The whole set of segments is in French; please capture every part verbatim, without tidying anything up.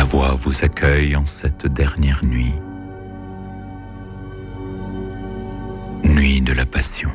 voix vous accueille en cette dernière nuit, nuit de la Passion.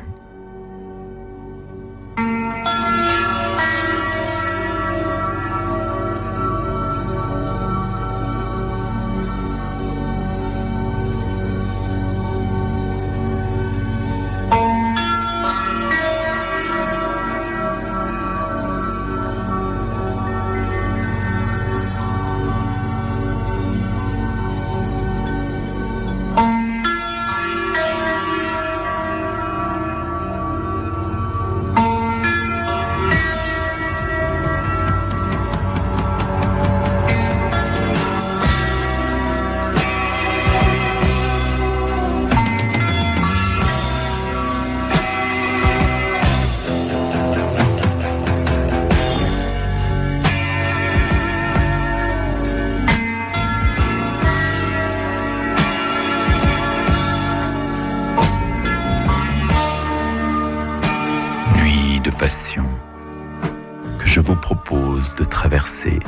Passion que je vous propose de traverser.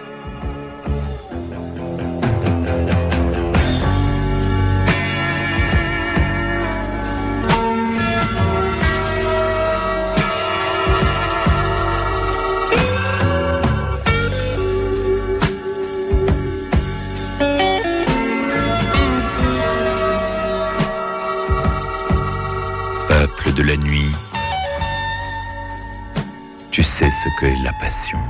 Peuple de la nuit, tu sais ce qu'est la passion.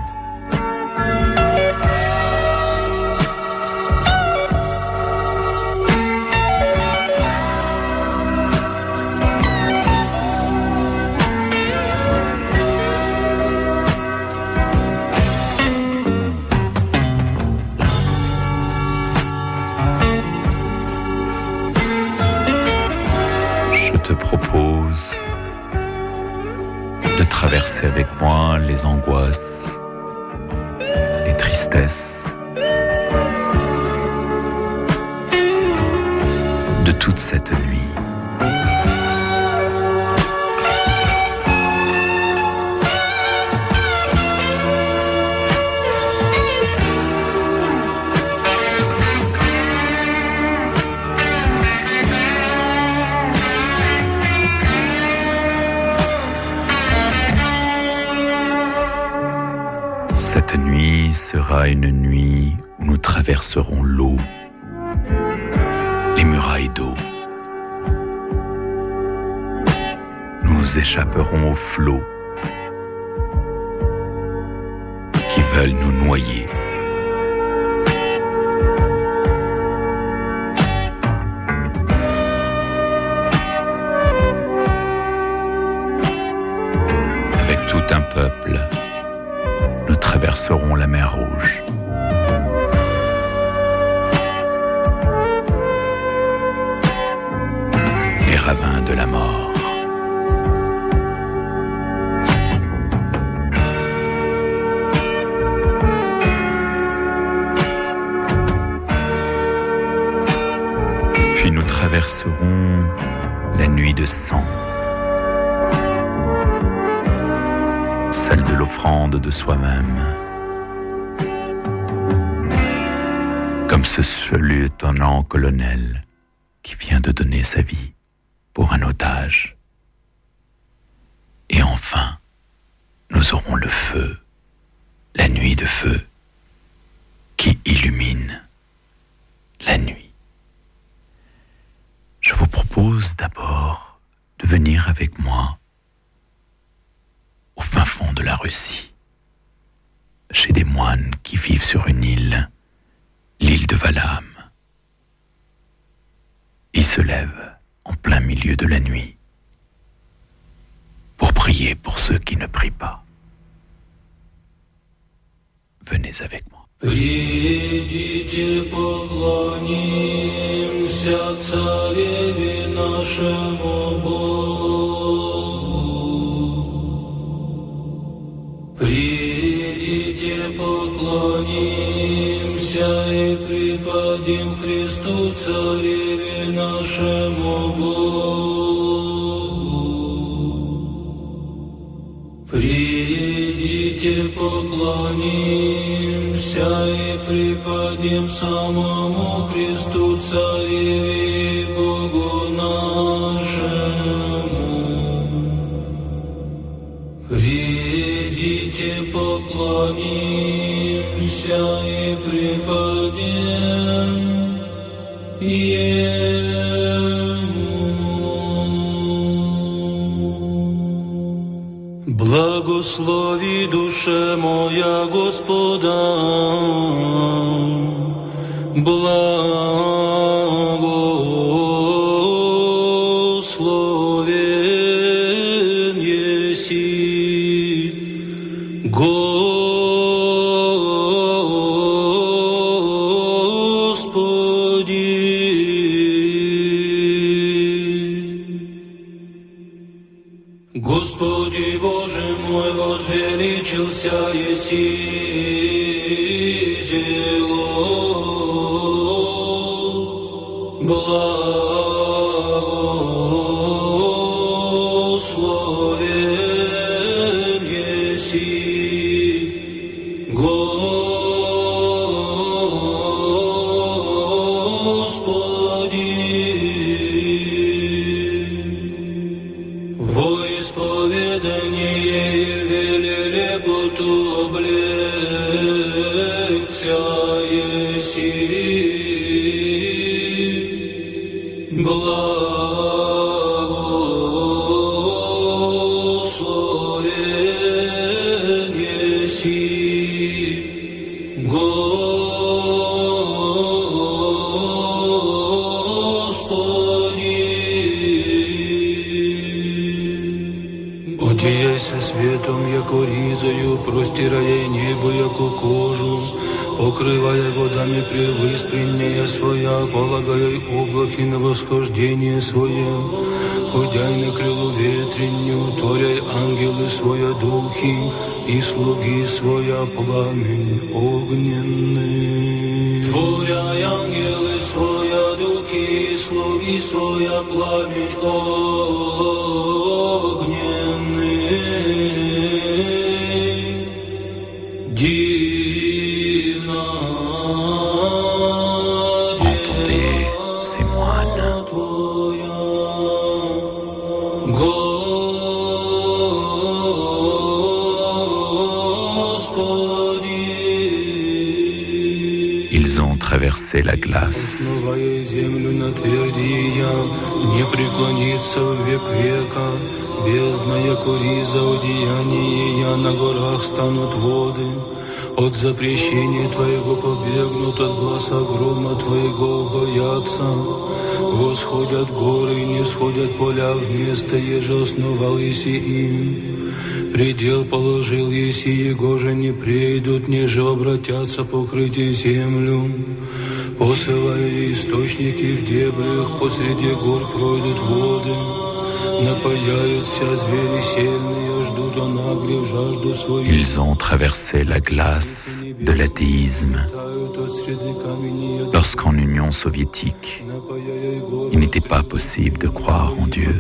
Je te propose de traverser avec moi les angoisses, les tristesses de toute cette nuit. Cette nuit sera une nuit où nous traverserons l'eau, les murailles d'eau. Nous échapperons aux flots qui veulent nous noyer. Avec tout un peuple, nous traverserons la mer Rouge. Les ravins de la mort. Puis nous traverserons la nuit de sang, celle de l'offrande de soi-même, comme ce lieutenant-colonel qui vient de donner sa vie pour un otage. Et enfin, nous aurons le feu, la nuit de feu, qui illumine la nuit. Je vous propose d'abord de venir avec moi au fin fond de la Russie, chez des moines qui vivent sur une île, l'île de Valaam. Ils se lèvent en plein milieu de la nuit pour prier pour ceux qui ne prient pas. Venez avec moi. Придите, поклонимся Цареве нашему Богу. Придите, поклонимся и преподем Христу Цареве нашему Богу. Придите, поклонимся молимся и преподем самому Христу Цареве и Богу нашему. Придите, поклонимся и преподем Ему. Благослови душе моя Господа, благословен еси Господи. Господи Боже мой, возвеличился еси зело, благословен еси Господи. Во исповедание вели лепоту облегся еси, благословен еси Господи. Одеяйся светом, яко ризою, простирая небо, яко кожу, покрывая водами превыспреннее своя, полагая облаки на восхождение свое, ходяй на крылу ветренню, творяй ангелы своя духи, и слуги своя пламень огненный. Творяй ангелы своя духи, и слуги своя пламень огненный. Entendez ces moines. Ils ont traversé la glace. Не преклониться в век века, бездна, яко риза, одеяние я, на горах станут воды. От запрещения Твоего побегнут, от гласа грома Твоего боятся. Восходят горы и не сходят поля, вместо еже основал еси им. Предел положил еси, его же не придут, ниже обратятся покрыть землю. Посылая источники в дебрях, посреди гор пройдут воды. Напаяются звери сильные, ждут онагрев жажду свою. Ils ont traversé la glace de l'athéisme. Lorsqu'en Union soviétique, il n'était pas possible de croire en Dieu.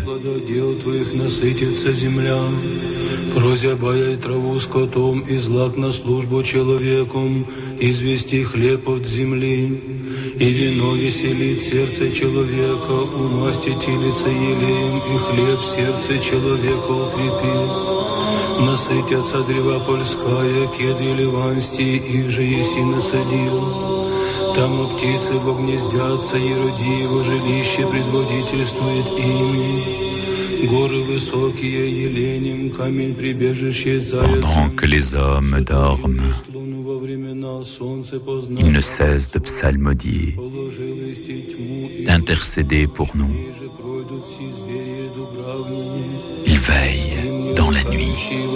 Прозябая траву скотом и злак на службу человеком, извести хлеб от земли, и вино веселит сердце человека, умастит телица елеем, и хлеб сердце человека укрепит. Насытятся древа польская, кедры ливанстии, их же еси насадил. Там птицы вогнездятся, и роди его жилище предводительствует ими. Горы высокие еленем, камень прибежище заяцем. Pendant que les hommes dorment, il ne cesse de psalmodier, d'intercéder pour nous. Il veille dans la nuit.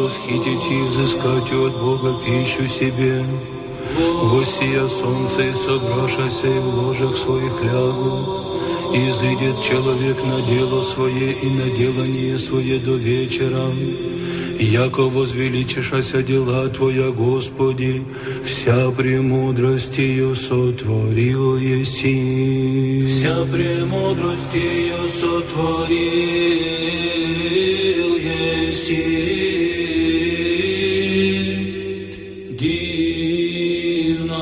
Воссия солнце и собравшися и в ложах своих лягут. Изыдет человек на дело свое и на делание свое до вечера. Яко возвеличишася дела Твоя, Господи, вся премудростью сотворил еси. Вся премудростью сотворил еси. Дивно.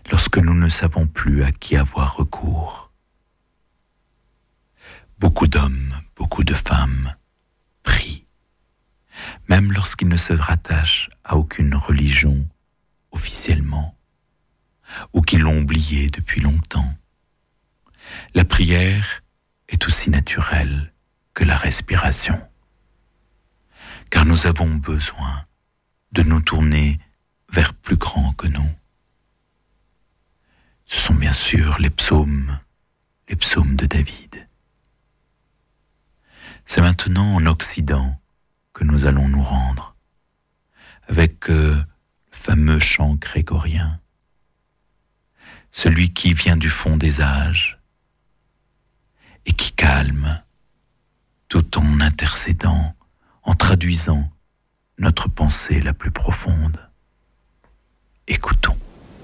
lorsque nous ne savons plus à qui avoir recours. Beaucoup d'hommes, beaucoup de femmes prient, même lorsqu'ils ne se rattachent à aucune religion officiellement, ou qu'ils l'ont oubliée depuis longtemps. La prière est aussi naturelle que la respiration, car nous avons besoin de nous tourner vers plus grand que nous. Ce sont bien sûr les psaumes, les psaumes de David. C'est maintenant en Occident que nous allons nous rendre, avec euh, le fameux chant grégorien, celui qui vient du fond des âges et qui calme, tout en intercédant, en traduisant notre pensée la plus profonde. Écoutons.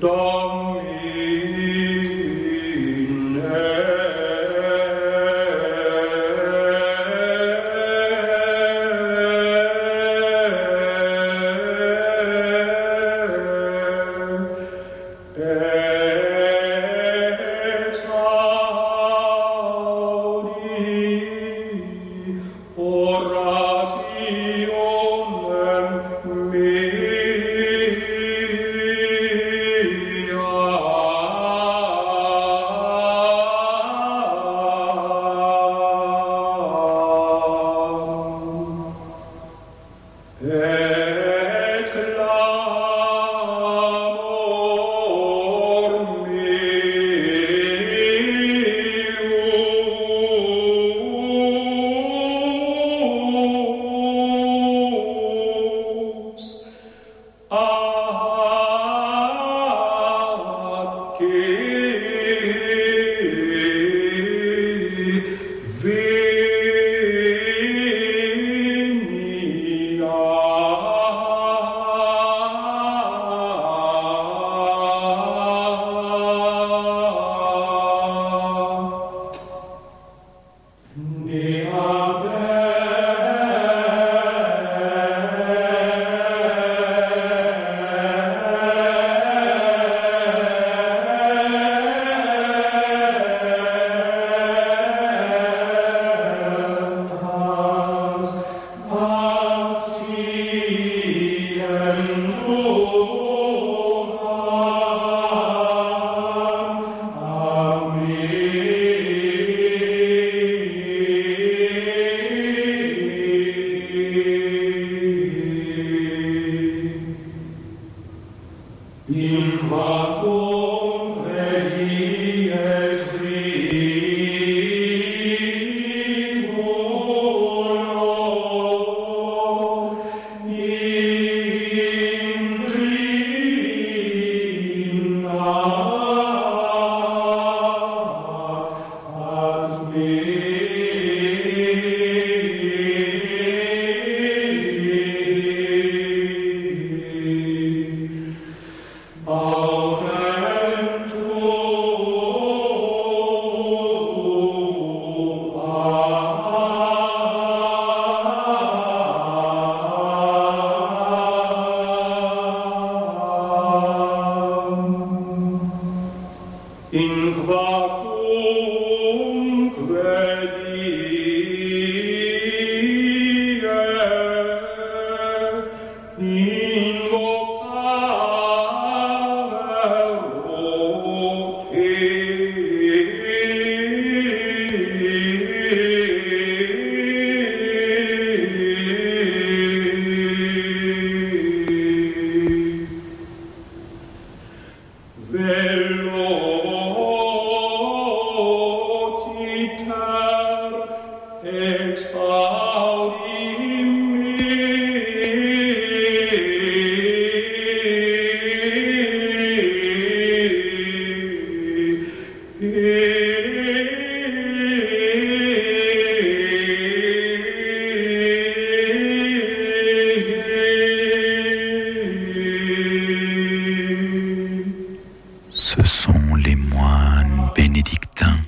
Ce sont les moines bénédictins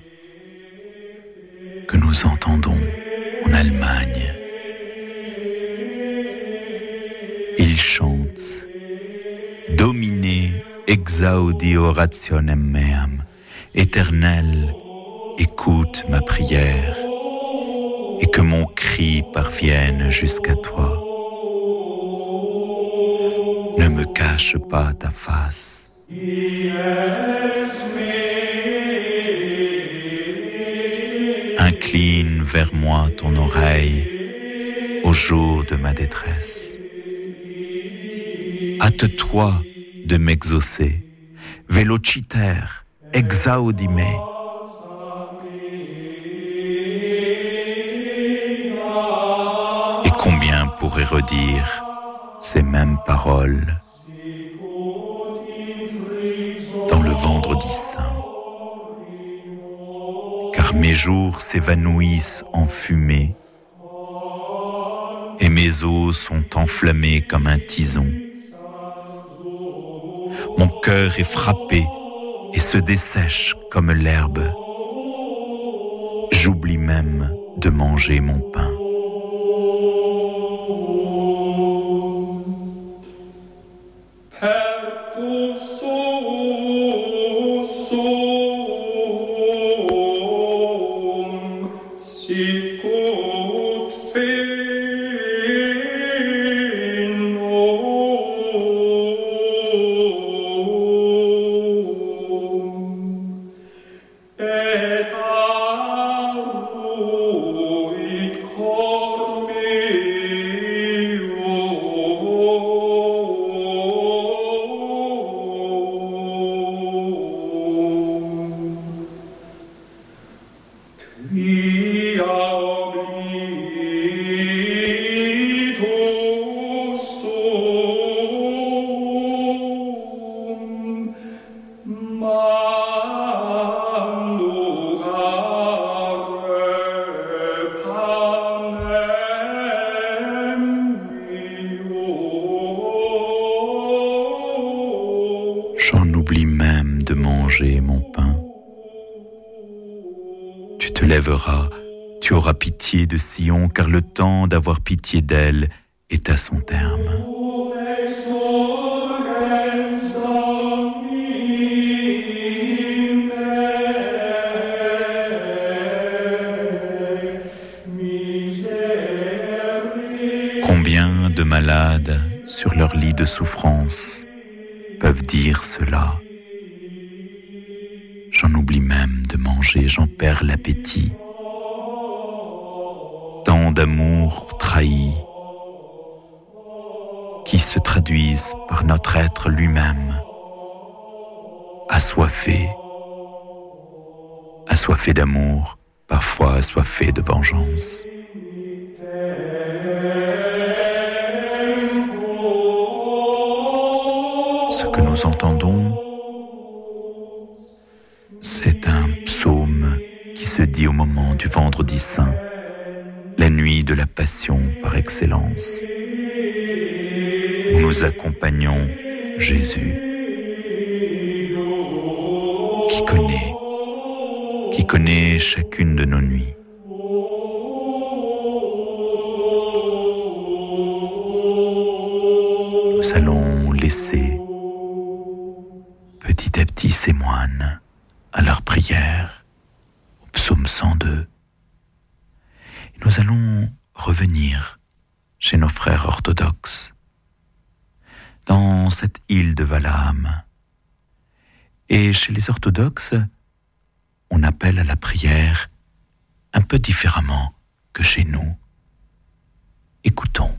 que nous entendons en Allemagne. Ils chantent « Domine exaudi orationem meam. Éternel, écoute ma prière et que mon cri parvienne jusqu'à toi. Ne me cache pas ta face. Incline vers moi ton oreille au jour de ma détresse. Hâte-toi de m'exaucer. Velociter, exaudime. Et combien pourrait redire ces mêmes paroles dans le vendredi saint? Car mes jours s'évanouissent en fumée et mes os sont enflammés comme un tison. Mon cœur est frappé et se dessèche comme l'herbe. J'oublie même de manger mon pain. J'en oublie même de manger mon pain. Tu te lèveras, tu auras pitié de Sion, car le temps d'avoir pitié d'elle est à son terme. Combien de malades sur leur lit de souffrance peuvent dire cela? J'en oublie même de manger, j'en perds l'appétit. Tant d'amour trahi qui se traduisent par notre être lui-même, assoiffé, assoiffé d'amour, parfois assoiffé de vengeance. Ce que nous entendons, c'est un psaume qui se dit au moment du vendredi saint, la nuit de la passion par excellence, où nous accompagnons Jésus, qui connaît, qui connaît chacune de nos nuits. Nous allons laisser petit à petit ces moines à leur prière, au psaume cent deux. Et nous allons revenir chez nos frères orthodoxes, dans cette île de Valaam. Et chez les orthodoxes, on appelle à la prière un peu différemment que chez nous. Écoutons.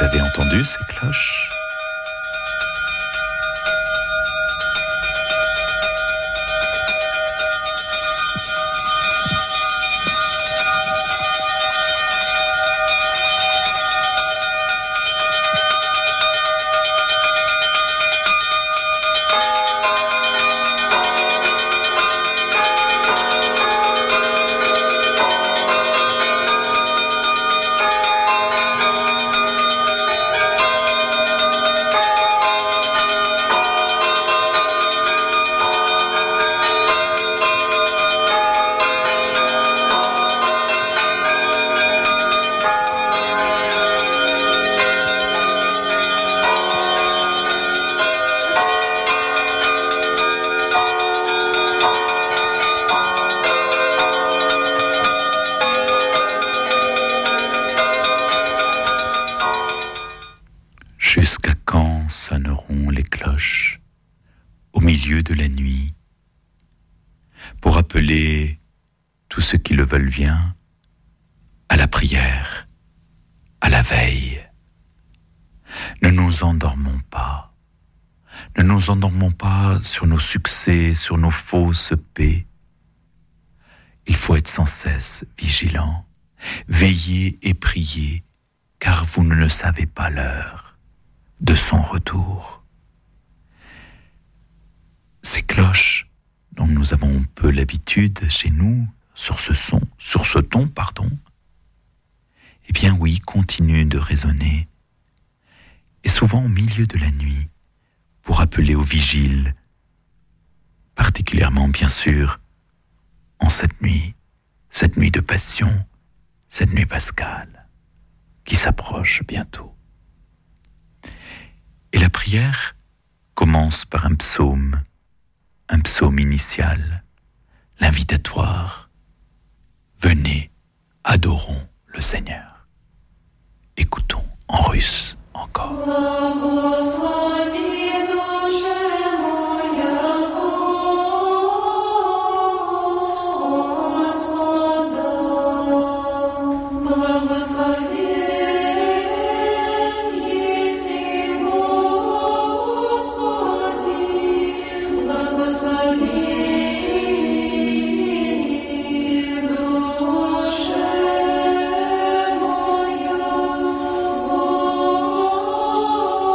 Vous avez entendu ces cloches ? Jusqu'à quand sonneront les cloches au milieu de la nuit pour appeler tous ceux qui le veulent bien à la prière, à la veille? Ne nous endormons pas, ne nous endormons pas sur nos succès, sur nos fausses paix. Il faut être sans cesse vigilant, veiller et prier, car vous ne le savez pas l'heure de son retour. Ces cloches, dont nous avons peu l'habitude chez nous, sur ce son, sur ce ton, pardon, eh bien oui, continuent de résonner, et souvent au milieu de la nuit, pour appeler au vigile, particulièrement bien sûr en cette nuit, cette nuit de passion, cette nuit pascale, qui s'approche bientôt. Et la prière commence par un psaume, un psaume initial, l'invitatoire. Venez, adorons le Seigneur. Écoutons en russe encore. Душе моя,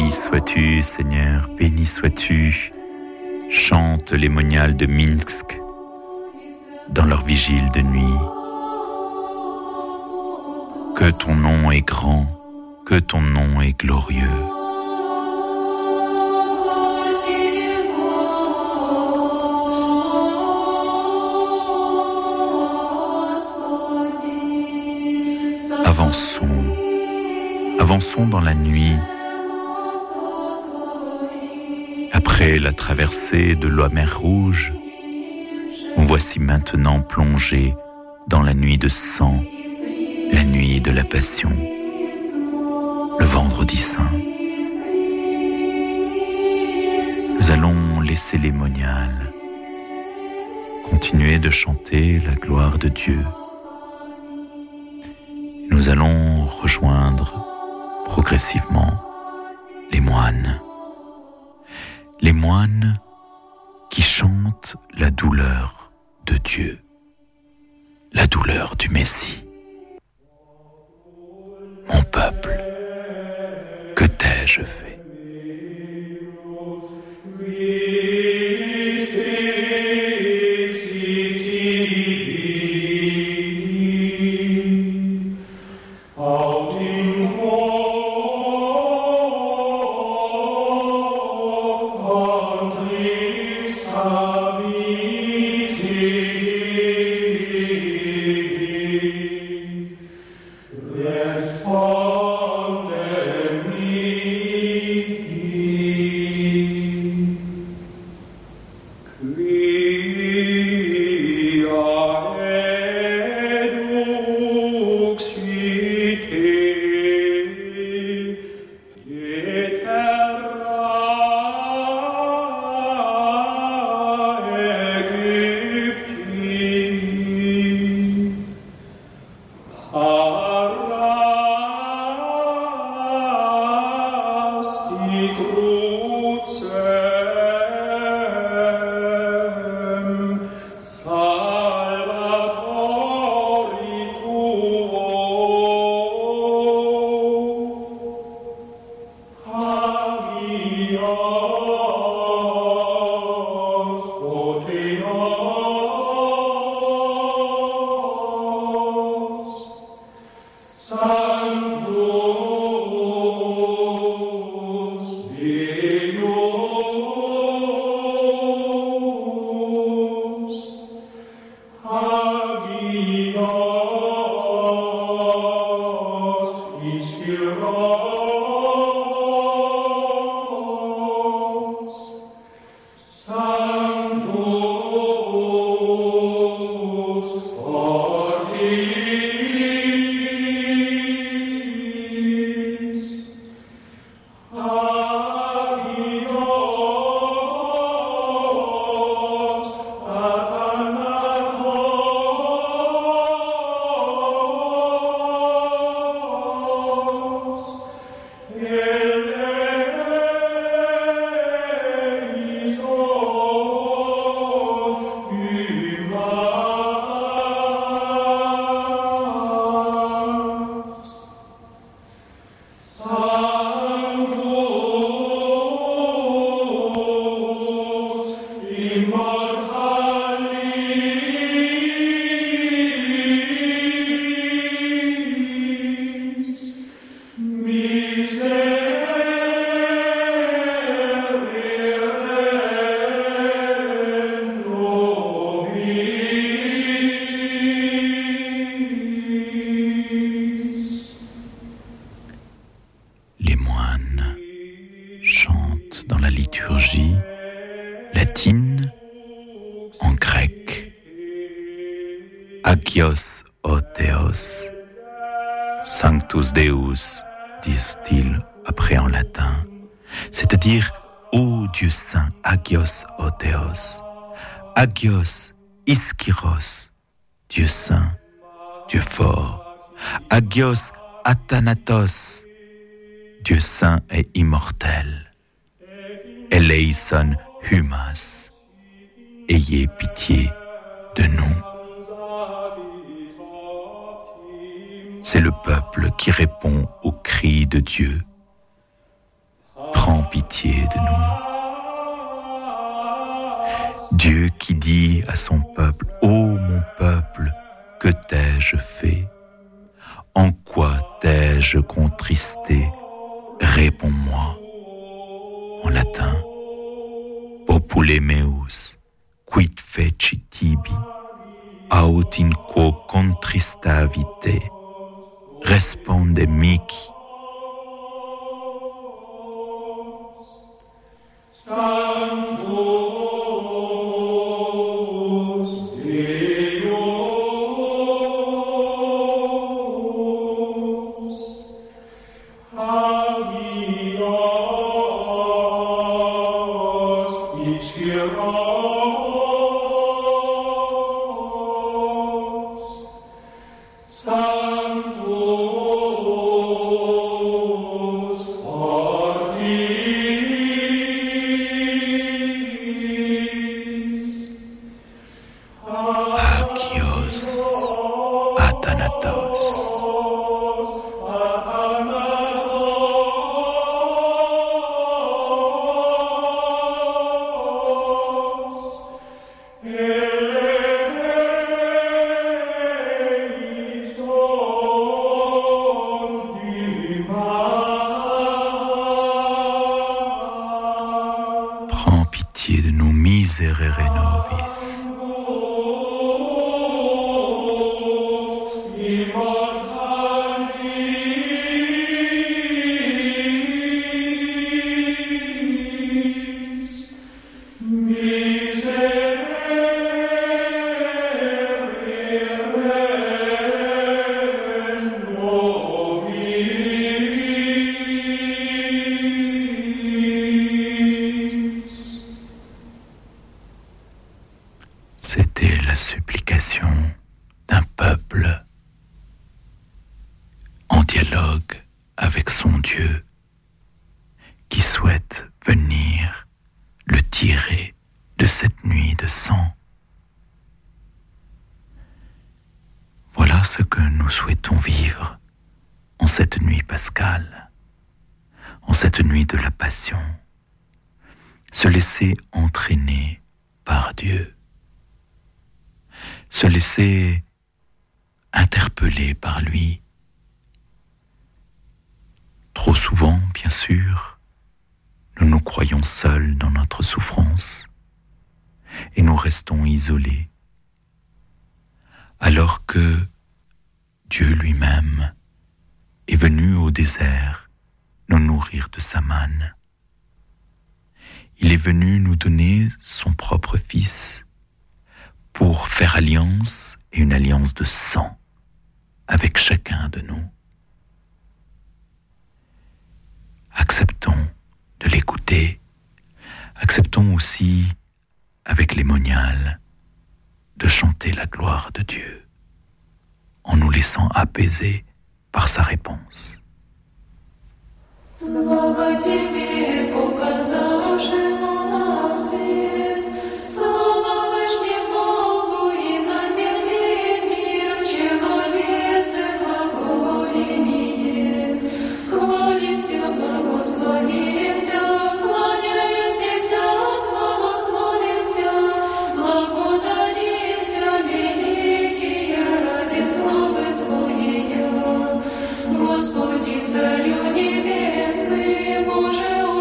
Béni sois-tu, Seigneur, béni sois-tu. Chante les moniales de Minsk dans leur vigile de nuit. Que ton nom est grand, que ton nom est glorieux. Avançons, avançons dans la nuit. Après la traversée de la mer Rouge, nous voici maintenant plongés dans la nuit de sang, la nuit de la Passion, le Vendredi Saint. Nous allons laisser les moniales, continuer de chanter la gloire de Dieu. Nous allons rejoindre progressivement les moines. Les moines qui chantent la douleur de Dieu, la douleur du Messie. Mon peuple, que t'ai-je fait ? Agios o Theos, Sanctus Deus, disent-ils après en latin, c'est-à-dire ô Dieu saint, Agios o Theos, Agios Iskyros, Dieu saint, Dieu fort, Agios Athanatos, Dieu saint et immortel, Eleison Humas, ayez pitié de nous. C'est le peuple qui répond au cri de Dieu. prends pitié de nous. Dieu qui dit à son peuple, « Ô mon peuple, que t'ai-je fait? En quoi t'ai-je contristé? Réponds-moi. » En latin, « Popule meus, quid feci tibi, aut in quo contristavite, responde mihi. » Prends pitié de nous, miserere nobis. C'était la supplication d'un peuple en dialogue avec son Dieu qui souhaite venir le tirer de cette nuit de sang. Voilà ce que nous souhaitons vivre en cette nuit pascale, en cette nuit de la Passion, se laisser entraîner par Dieu, se laisser interpeller par lui. Trop souvent, bien sûr, nous nous croyons seuls dans notre souffrance et nous restons isolés, alors que Dieu lui-même est venu au désert nous nourrir de sa manne. Il est venu nous donner son propre Fils pour faire alliance, et une alliance de sang, avec chacun de nous. Acceptons de l'écouter, acceptons aussi, avec les moniales, de chanter la gloire de Dieu, en nous laissant apaiser par sa réponse. Слава тебе, показавшему нам свет, слава Вышнему Богу и на земле мир, в человеце благоволение. Хвалим Тя, благословим Тя, кланяемся, славословим Тя, благодарим Тя, великие, ради славы Твоей. Господи, Царю небесный, Боже,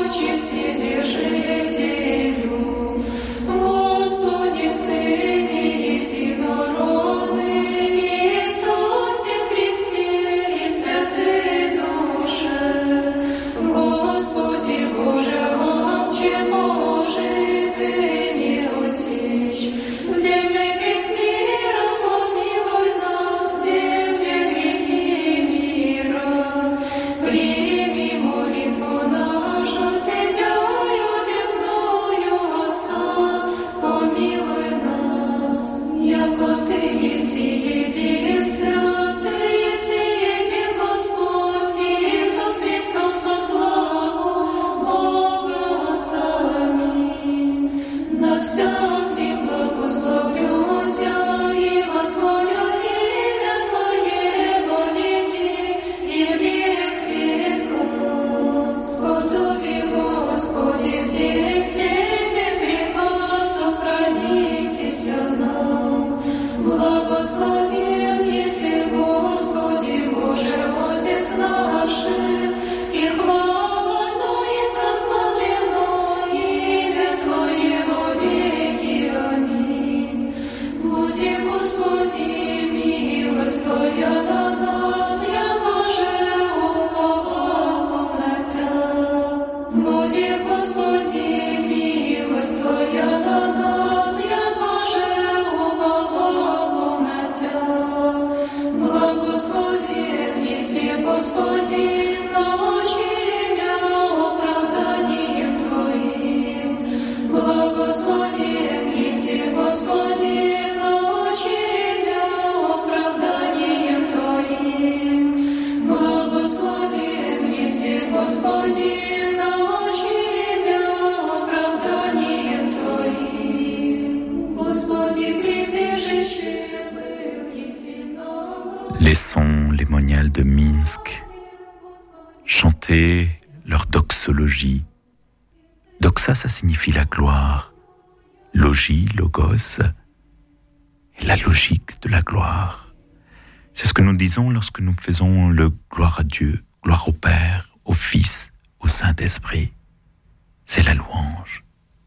Les sons, les moniales de Minsk chantaient leur doxologie. Doxa, ça signifie la gloire. Logie, logos, et la logique de la gloire. C'est ce que nous disons lorsque nous faisons le gloire à Dieu, gloire au Père, au Fils, au Saint-Esprit. C'est la louange.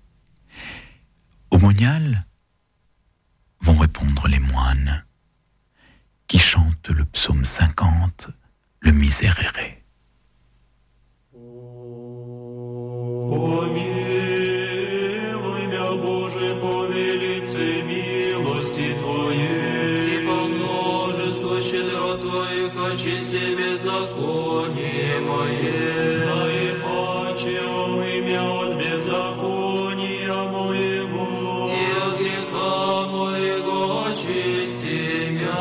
Au monial vont répondre les moines qui chantent le psaume cinquante, le Miserere. Помилуй мя, Боже, по велице милости Твоей, и по множеству щедрот Твоих очисти беззаконие мое. Наипаче омый мя от беззакония моего, и от греха моего очисти мя.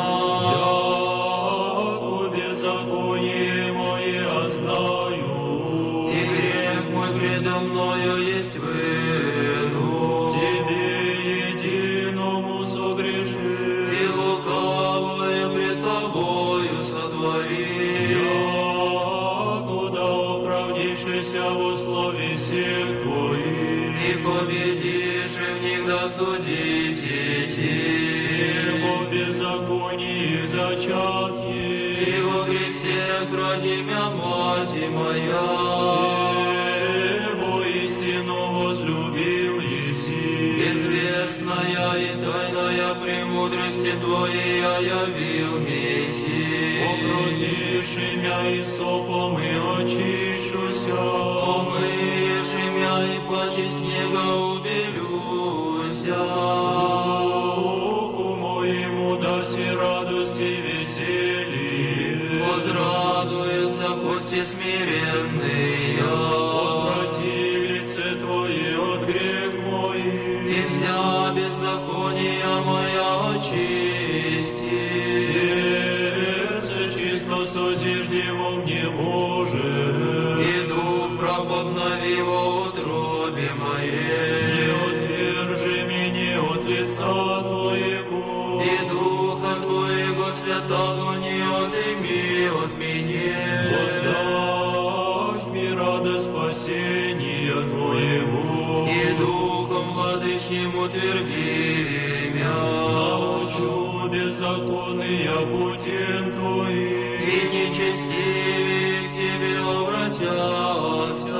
Яко беззаконие мое знаю, и грех мой предо мною есть вину. Тебе единому согреши, и лукавое пред Тобою сотвори. Якуда оправдишься в условии всех Твоих, и победишь, и в них досудить идти. Всего беззаконии зачат есть, и во грехе ради мя мать моя. Всего истину возлюбил еси, известная и тайная премудрости Твоей явил Мессии. Покротишь имя и сопом и очищуся, омыешь имя и паче снега убелюся. Слуху моему даси радость и веселье, возрадуются кости смиренные. Отврати лице Твое от грех мой, и вся беззакония моя очисти. Сердце чисто созижди во мне, Боже, и дух прав обнови во утробе моей. Не отвержи меня от лица Твоего, и духа Твоего святого не отыми от меня. Воздашь мне радость спасения Твоего, и духом владычним утверди мя. Научу беззаконные путем Твоим, и нечестивые к Тебе обратятся.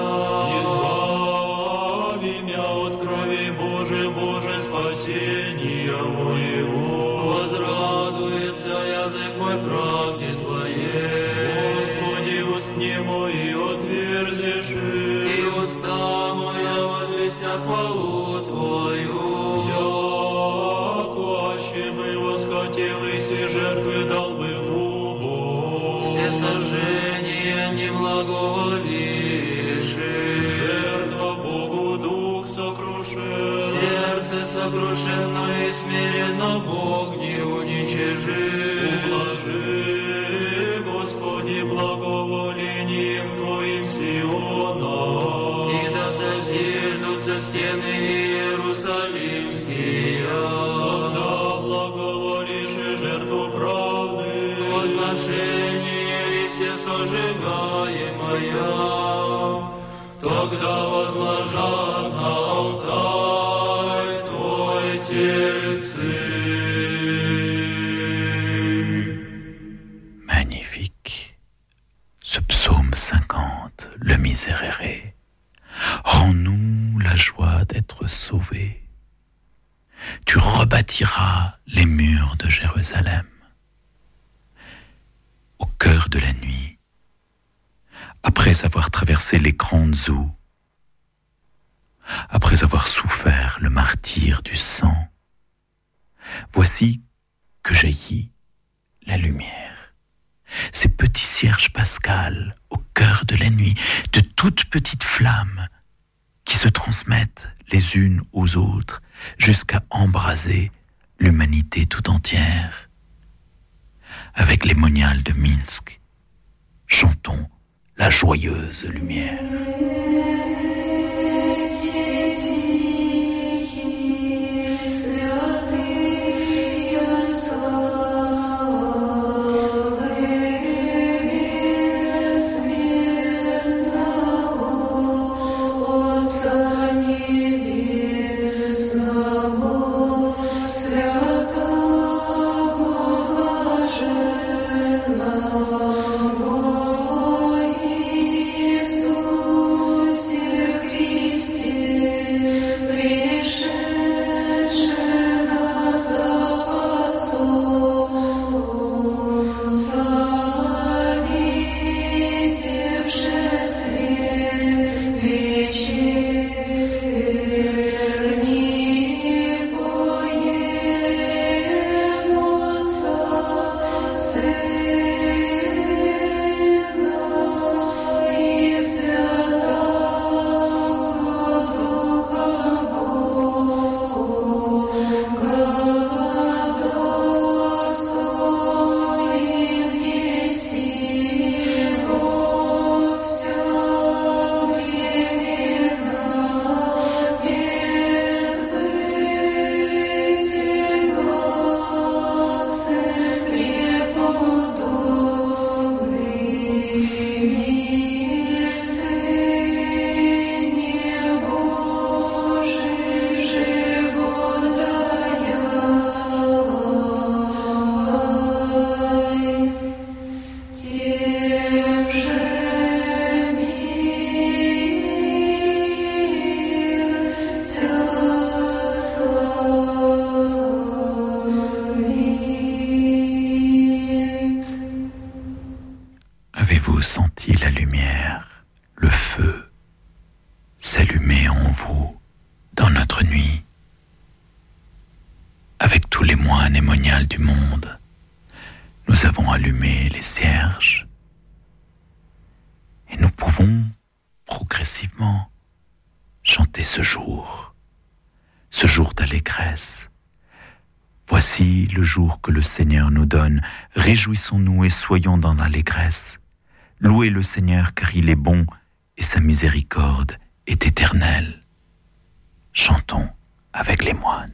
Избави мя от крови Божией, Боже, спасения моего. Возрадуется язык мой правде Твоей. Господи, уст не мои отверзишь, и уста моя возвестят хвалу Твою. Яко аще бы восхотел и все жертвы дал бы губу, все сожжения не благоволишь. Жертва Богу дух сокрушен, сердце сокрушено и смиренно Бог не уничижит. Ублажи, Господи, благоволением Твоим Сиона, и да созидутся стены Иерусалимские. Когда благоволишь жертву правды, возношение и все сожигаемое, тогда возложат на алтарь Твой тельцы. Magnifique. Ce psaume cinquante, le Miserere. Rends-nous la joie d'être sauvés. Tu rebâtiras les murs de Jérusalem. Au cœur de la nuit, après avoir traversé les grandes eaux, après avoir souffert le martyre du sang. Voici que jaillit la lumière. Ces petits cierges pascals au cœur de la nuit, de toutes petites flammes qui se transmettent les unes aux autres jusqu'à embraser l'humanité tout entière. Avec les moniales de Minsk, chantons la joyeuse lumière. Avez-vous senti la lumière, le feu, s'allumer en vous dans notre nuit? Avec tous les moines et moniales du monde, nous avons allumé les cierges et nous pouvons progressivement chanter ce jour, ce jour d'allégresse. Voici le jour que le Seigneur nous donne. Réjouissons-nous et soyons dans l'allégresse. Louez le Seigneur car il est bon et sa miséricorde est éternelle. Chantons avec les moines.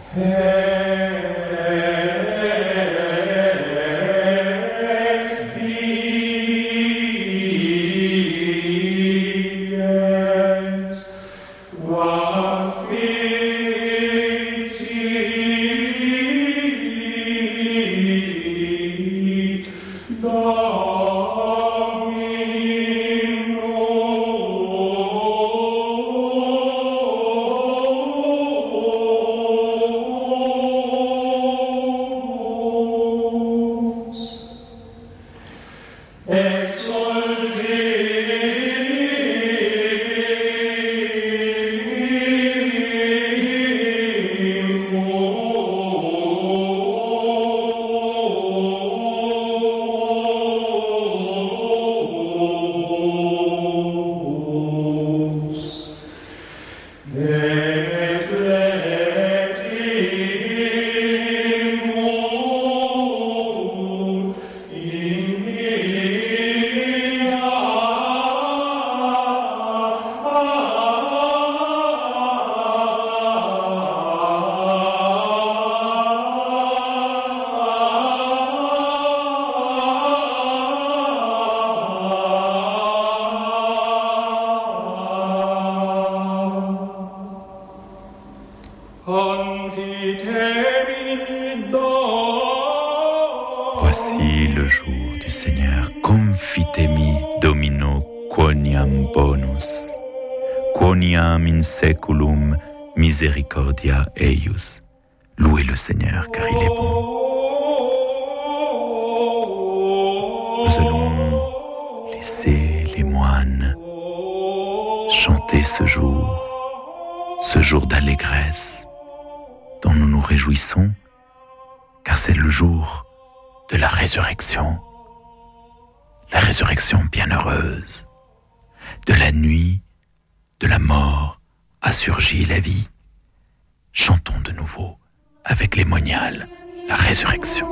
Voici le jour du Seigneur. Confitemi Domino quoniam bonus, quoniam in seculum misericordia eius. Louez le Seigneur car il est bon. Nous allons laisser les moines chanter ce jour ce jour d'allégresse dont nous nous réjouissons, car c'est le jour de la résurrection, la résurrection bienheureuse. De la nuit, de la mort a surgi la vie. Chantons de nouveau avec les moniales la résurrection.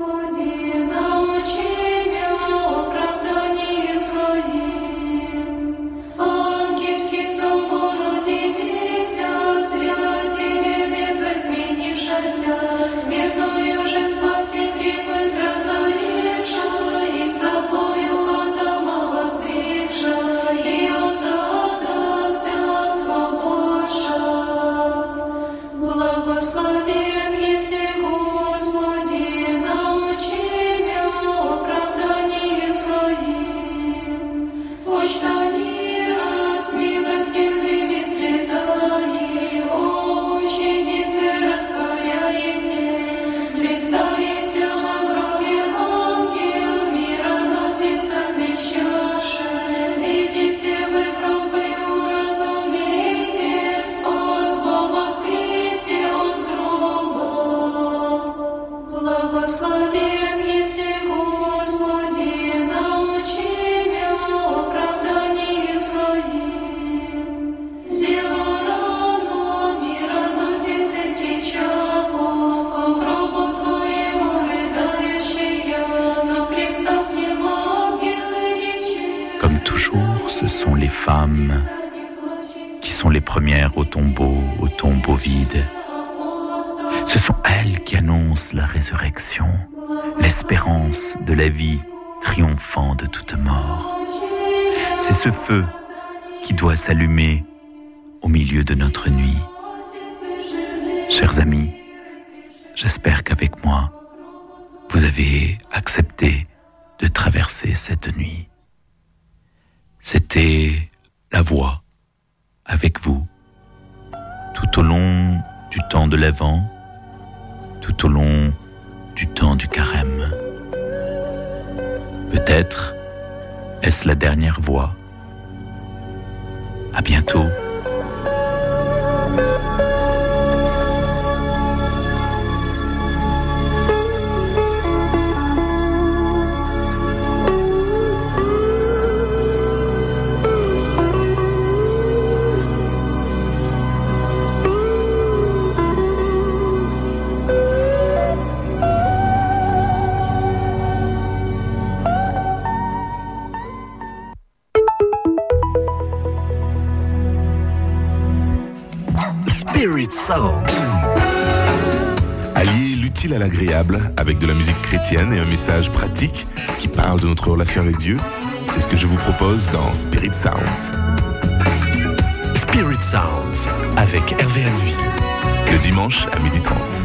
Ce sont les femmes qui sont les premières au tombeau, au tombeau vide. Ce sont elles qui annoncent la résurrection, l'espérance de la vie triomphant de toute mort. C'est ce feu qui doit s'allumer au milieu de notre nuit. Chers amis, j'espère qu'avec moi, vous avez accepté de traverser cette nuit. C'était la voix avec vous tout au long du temps de l'Avent, tout au long du temps du Carême. Peut-être est-ce la dernière voix. À bientôt. Spirit Sounds. Allier l'utile à l'agréable avec de la musique chrétienne et un message pratique qui parle de notre relation avec Dieu, c'est ce que je vous propose dans Spirit Sounds. Spirit Sounds avec Hervé Alvy. Le dimanche à midi trente.